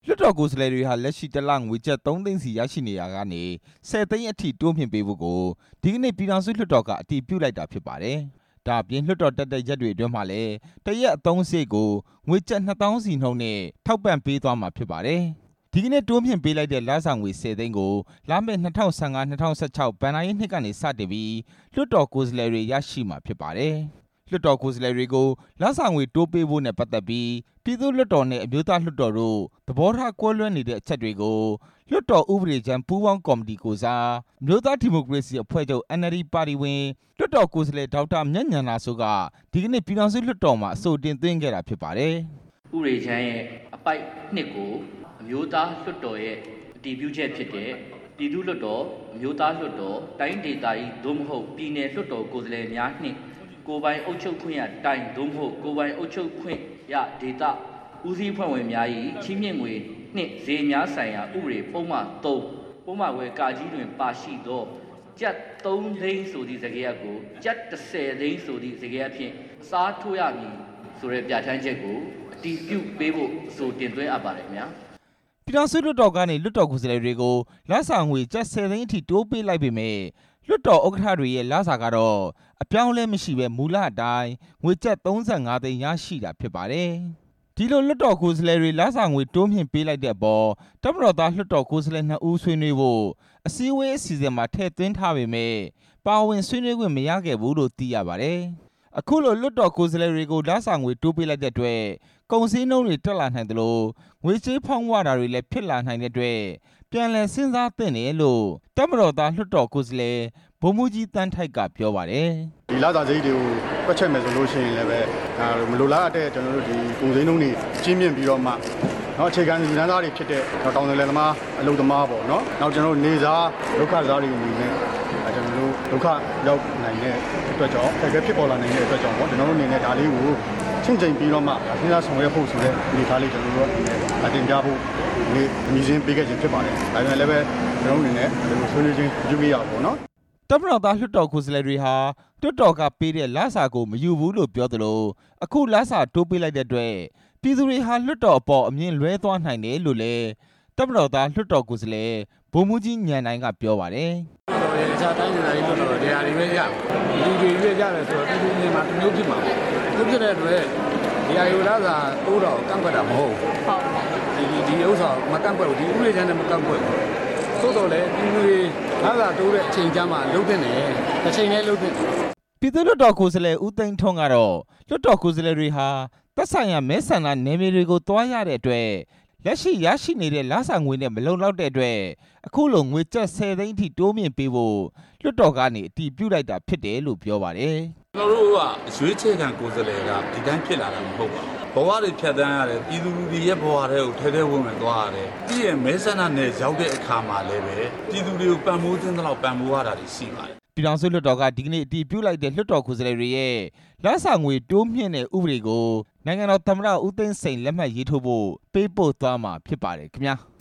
လွှတ်တော်ကိုယ်စားလှယ်တွေဟာလက်ရှိတစ်လငွေကျပ်3 သိန်းစီရရှိနေရကနေ10 သိန်းအထိတိုးမြှင့်ပေးဖို့ကိုဒီကနေ့ပြည်ထောင်စုလွှတ်တော်ကအတည်ပြုလိုက်တာဖြစ်ပါတယ်။ဒါအပြင်လွှတ်တော်တက်တဲ့ရက်တွေအတွင်းမှာလည်းတရက်အသုံးစရိတ်ကိုငွေကျပ်2000စီနှုန်းနဲ့ထောက်ပံ့ပေးသွားမှာဖြစ်ပါတယ်။ဒီကနေ့တိုးမြှင့်ပေးလိုက်တဲ့လစာငွေ10 သိန်းကိုလာမယ့်2015-2016ဘဏ္ဍာရေးနှစ်ကနေစတင်ပြီးလွှတ်တော်ကိုယ်စားလှယ်တွေရရှိမှာဖြစ်ပါတယ်။လွှတ်တော်ကိုယ်စားလှယ်တွေကိုလစာငွေတိုးပေးဖို့နဲ့ပတ်သက်ပြီးပြည်သူ့လွှတ်တော်နဲ့အမျိုးသားလွှတ်တော်တို့သဘောထားကွဲလွဲနေတဲ့အချက်တွေကိုလွှတ်တော်ဥပဒေကြမ်းပူးပေါင်းကော်မတီကိုစားအမျိုးသားဒီမိုကရေစီအဖွဲ့ချုပ် NLD ပါတီဝင်လွှတ်တော်ကိုယ်စားလှယ်ဒေါက်တာမြတ်ဉာဏစိုးကဒီကနေ့ပြည်ထောင်စုလွှတ်တော်မှာအဆိုတင်သွင်းခဲ့တာဖြစ်ပါတယ်။ဥပဒေကြမ်းရဲ့အပိုက်နှစ်ကိုအမျိုးသားလွှတ်တော်ရဲ့အတည်ပြုချက်ဖြစ်တဲ့ပြည်သူ့လွှတ်တော်အမျိုးသားလွှတ်တော်တိုင်းဒေသကြီးသို့မဟုတ်ပြည်내လွှတ်တော်ကိုယ်စားလှယ်များနှင့်ကိုယ်ပိုင်အုပ်ချုပ်ခွင့်ရတိုင်းသို့မဟုတ်ကိုယ်ပိုင်အုပ်ချုပ်ခွင့်ရဒေသဦးစီးဖွဲ့ဝင်များ၏ချီးမြှင့်ငွေနှင့်ဈေးများဆိုင်ရာဥပဒေပုံမှန်3ပုံမှန်ဝယ်ကာကြီးတွင်ပါရှိသောကျပ်3 သိန်းဆိုသည့်စကားရပ်ကိုကျပ်10 သိန်းဆိုသည့်စကားရပ်ဖြင့်အစားထိုးရမည်ဆိုတဲ့ပြဋ္ဌာန်းချက်ကိုအတည်ပြုပေးဖို့ဆိုတင်သွင်းအပ်ပါတယ်ခင်ဗျာပြည်ထောင်စုလွှတ်တော်ကနေလွှတ်တော်ကိုယ်စားလှယ်တွေကိုလစာငွေကျပ်10 သိန်းအထိတိုးပေးလိုက်ပေမဲ့လွှတ်တော်ဥက္ကဋ္ဌတွေရဲ့လစာကတော့အပြောင်းလဲမရှိပဲမူလအတိုင်းငွေကျပ်35 သိန်းရရှိတာဖြစ်ပါတယ်။ဒီလိုလွှတ်တော်ကိုယ်စားလှယ်တွေလစာငွေတိုးမြှင့်ပေးလိုက်တဲ့အပေါ်တပ်မတော်သားလွှတ်တော်ကိုယ်စားလှယ်2 ဦးဆွေးနွေးဖို့အစည်းအဝေးအစီအစဉ်မှာထည့်သွင်းထားပေမဲ့ပါဝင်ဆွေးနွေးခွင့်မရခဲ့ဘူးလို့သိရပါတယ်။အခုလိုလွှတ်တော်ကိုယ်စားလှယ်တွေကိုလစာငွေတိုးပေးလိုက်တဲ့အတွက်ကုန်စည်နှုန်းတွေတက်လာနိုင်တယ်လို့ငွေကြေးဖောင်းဝတာတွေလည်းဖြစ်လာနိုင်တဲ့အတွက်ပြန်လည်စဉ်းစားသင့်တယ်လို့တပ်မတော်သားလွှတ်တော်ကိုယ်စားလှယ်ဗိုလ်မှူးကြီးတန်းထိုက်ကပြောပါတယ်။ဒီလစာစိတ်တွေကိုတွက်ချက်မယ်ဆိုလို့ရှိရင်လည်းပဲမလိုလားတဲ့ကျွန်တော်တို့ဒီကုန်စည်နှုန်းတွေကြီးမြင့်ပြီးတော့မှအခြေခံလူတန်းစားတွေဖြစ်တဲ့တောင်တလယ်သမားအလုပ်သမားပေါ့နော်။နောက်ကျွန်တော်တို့နေစားဒုက္ခစားတွေအနေနဲ့ကျွန်တော်တို့ဒုက္ခရောက်နိုင်တဲ့အတွက်ကြောင့်အခက်အခဲဖြစ်ပေါ်လာနိုင်တဲ့အတွက်ကြောင့်ပေါ့ကျွန်တော်တို့အနေနဲ့ဒါလေးကိုချင်းချင်းပြီးတော့မှစဉ်းစားဆောင်ရွက်ဖို့ဆိုတဲ့ဒီကားလေးကျွန်တော်တို့တင်ပြဖို့ဒီအမည်စင်းပေးခဲ့ခြင်းဖြစ်ပါတယ်။ဒါပေမဲ့လည်းပဲကျွန်တော်တို့အနေနဲ့ဒီလိုဆွေးနွေးခြင်းပြုမိရအောင်ပေါ့နော်။တပ်မတော်သားလွှတ်တော်ကိုယ်စားလှယ်တွေဟာလွှတ်တော်ကပေးတဲ့လစာကိုမယူဘူးလို့ပြောသလိုအခုလစာတိုးပေးလိုက်တဲ့အတွက်ပြည်သူတွေဟာလွှတ်တော်အပေါ်အမြင်လွဲသွားနိုင်တယ်လို့လည်းတပ်မတော်သားလွှတ်တော်ကိုယ်စားလှယ်ဗိုလ်မှူးကြီးဉာဏ်နိုင်ကပြောပါတယ်။အခြားတိုင်းဒေသကြီးလွှတ်တော်တရားတွေပဲရလူတွေရွေးကြတယ်ဆိုတော့ပြည်သူတွေမှာတမျိုးဖြစ်မှာပေါ့။သူဖြစ်တဲ့အတွက်တရားယူလာတာတိုးတော့ကန့်ကွက်တာမဟုတ်ဘူး။ဒီဥစ္စာမကန့်ကွက်ဘူးဒီဥပဒေကြမ်းနဲ့မကန့်ကွက်ဘူး။သို့တော်လည်းပြည်သူတွေလာတာတိုးတဲ့အချိန်ကျမှလှုပ်တဲ့နယ်တစ်ချိန်နဲ့လှုပ်တဲ့ပြည်သူ့လွှတ်တော်ကိုယ်စားလှယ်ဦးသိန်းထွန်းကတော့လွှတ်တော်ကိုယ်စားလှယ်တွေဟာသက်ဆိုင်ရာမဲဆန္ဒနယ်မြေတွေကိုတွားရတဲ့အတွက်လက်ရှိရရှိနေတဲ့လစာငွေနဲ့မလုံလောက်တဲ့အတွက်အခုလိုငွေကျပ်10 သိန်းအထိတိုးမြှင့်ပေးဖို့လွှတ်တော်ကနေအတည်ပြုလိုက်တာဖြစ်တယ်လို့ပြောပါတယ်။ကျွန်တော်တို့ကရွေးချယ်ခံကိုယ်စားလှယ်ကဒီတိုင်းဖြစ်လာတာမဟုတ်ပါဘူး။ဘဝတွေဖြတ်သန်းရတယ်ပြည်သူလူထုရဲ့ဘဝတွေကိုထဲထဲဝင်ဝင်သွားရတယ်။ဒီရဲ့မဲဆန္ဒနယ်ရောက်တဲ့အခါမှာလည်းပဲပြည်သူတွေကိုပံ့ပိုးခြင်းတော့ပံ့ပိုးရတာရှိပါတယ်။ပြည်ထောင်စုလွှတ်တော်ကဒီကနေ့အတည်ပြုလိုက်တဲ့လွှတ်တော်ကိုယ်စားလှယ်တွေရဲ့လစာငွေတိုးမြှင့်တဲ့ဥပဒေကိုနိုင်ငံတော်သမ္မတဦးသိန်းစိန်လက်မှတ်ရေးထိုးဖို့ပေးပို့သွားမှာဖြစ်ပါတယ်ခင်ဗျာ။